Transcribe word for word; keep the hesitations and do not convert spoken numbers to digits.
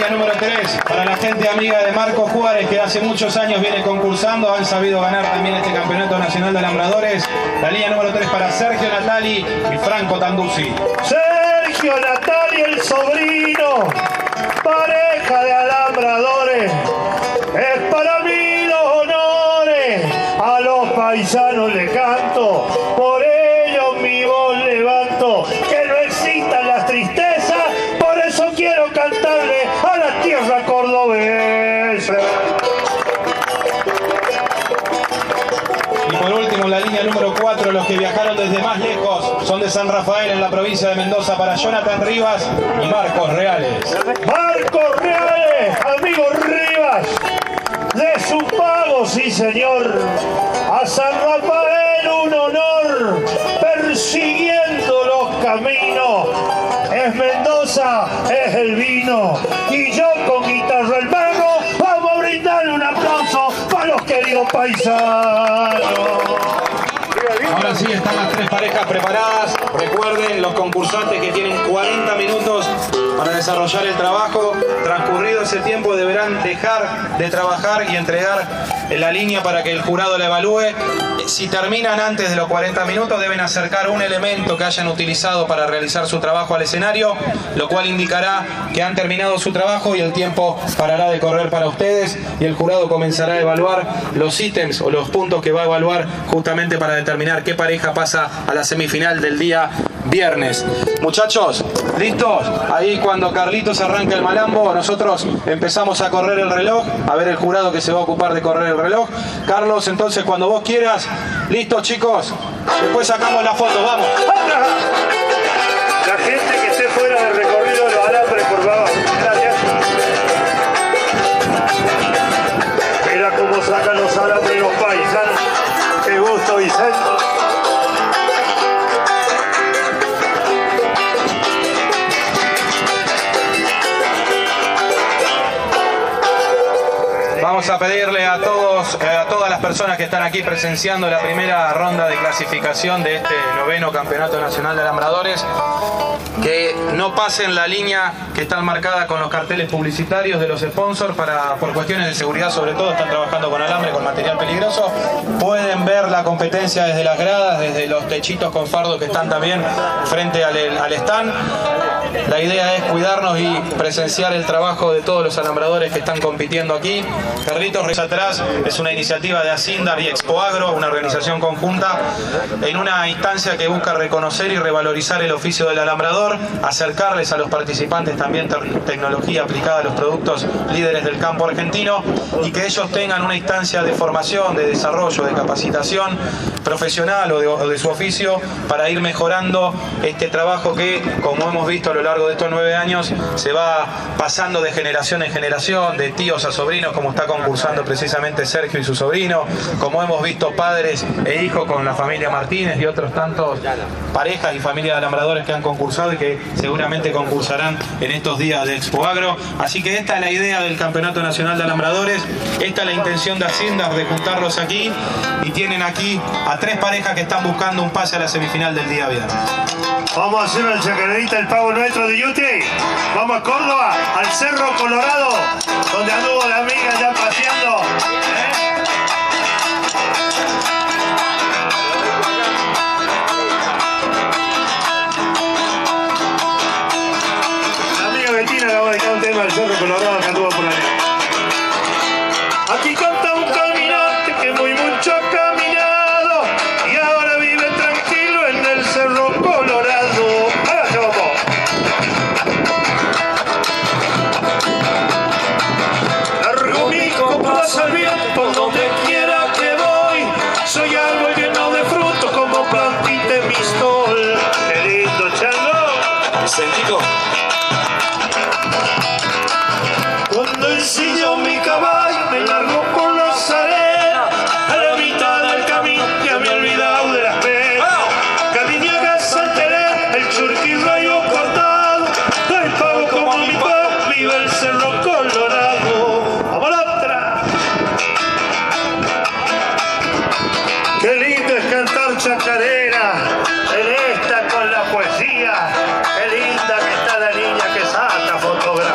línea número tres, para la gente amiga de Marco Juárez, que hace muchos años viene concursando, han sabido ganar también este Campeonato Nacional de Alambradores. La línea número tres para Sergio Natali y Franco Tanduzzi. Sergio Natali, el sobrino, pareja de alambradores. Es para mí los honores, a los paisanos le canto, por ellos mi voz levanto, que no existan las tristezas, por eso quiero cantarle a la tierra cordobesa. Y por último, la línea número cuatro, los que viajaron desde más lejos, son de San Rafael, en la provincia de Mendoza, para Jonathan Rivas y Marcos Reales. Marcos Reales, amigo Rivas, de su pago, sí señor, a San Rafael un honor, persiguiendo los caminos. Es Mendoza, es el vino, y yo con guitarra el mago, vamos a brindarle un aplauso para los queridos paisanos. Ahora sí, están las tres parejas preparadas. Recuerden, los concursantes que tienen cuarenta minutos para desarrollar el trabajo. Transcurrido ese tiempo deberán dejar de trabajar y entregar la línea para que el jurado la evalúe. Si terminan antes de los cuarenta minutos, deben acercar un elemento que hayan utilizado para realizar su trabajo al escenario, lo cual indicará que han terminado su trabajo y el tiempo parará de correr para ustedes, y el jurado comenzará a evaluar los ítems o los puntos que va a evaluar justamente para determinar qué pareja pasa a la semifinal del día viernes. Muchachos, ¿listos? Ahí cuando Carlitos arranca el malambo, nosotros empezamos a correr el reloj, a ver el jurado que se va a ocupar de correr el reloj. Carlos, entonces cuando vos quieras. ¿Listos, chicos? Después sacamos la foto, vamos. La gente que esté fuera del recorrido de los alambres, por favor. Gracias. Mira cómo sacan los alambres los paisanos. Qué gusto, Vicente. Vamos a pedirle a todos, eh, a todas las personas que están aquí presenciando la primera ronda de clasificación de este noveno Campeonato Nacional de Alambradores, que no pasen la línea que están marcada con los carteles publicitarios de los sponsors, para, por cuestiones de seguridad sobre todo, están trabajando con alambre, con material peligroso. Pueden ver la competencia desde las gradas, desde los techitos con fardo que están también frente al, al stand. La idea es cuidarnos y presenciar el trabajo de todos los alambradores que están compitiendo aquí. Carlitos, atrás, es una iniciativa de Asindar y Expoagro, una organización conjunta, en una instancia que busca reconocer y revalorizar el oficio del alambrador, acercarles a los participantes también tecnología aplicada a los productos líderes del campo argentino, y que ellos tengan una instancia de formación, de desarrollo, de capacitación profesional o de, o de su oficio, para ir mejorando este trabajo que, como hemos visto a lo largo de estos nueve años, se va pasando de generación en generación, de tíos a sobrinos, como está concursando precisamente Sergio y su sobrino, como hemos visto padres e hijos con la familia Martínez y otros tantos parejas y familias de alambradores que han concursado y que seguramente concursarán en estos días de Expoagro. Así que esta es la idea del Campeonato Nacional de Alambradores, esta es la intención de Hacienda, de juntarlos aquí, y tienen aquí a tres parejas que están buscando un pase a la semifinal del día viernes. Vamos a hacer el chacarerita, el pago nuestro de Yuti. Vamos a Córdoba, al Cerro Colorado, donde anduvo la amiga ya paseando. ¿Eh? La amiga Betina le va a dedicar un tema al Cerro Colorado que anduvo por ahí. Aquí canta un caminante que muy mucho ha caminado y ahora vive tranquilo en el Cerro Colorado. ¡Hágase, vamos! Largo mi compás al viento por donde quiera que voy. Soy árbol lleno de frutos como plantita de mistol. ¡Qué lindo, chango! Vicentico. Cuando ensillo mi caballo me largo por los arenas, a la mitad del camino ya me he olvidado de las penas. Cariñaga, Santeré, el churquirrayo cortado, el pavo como mi pavo, vive el Cerro Colorado. ¡Vamos a la otra! Qué lindo es cantar chacarera.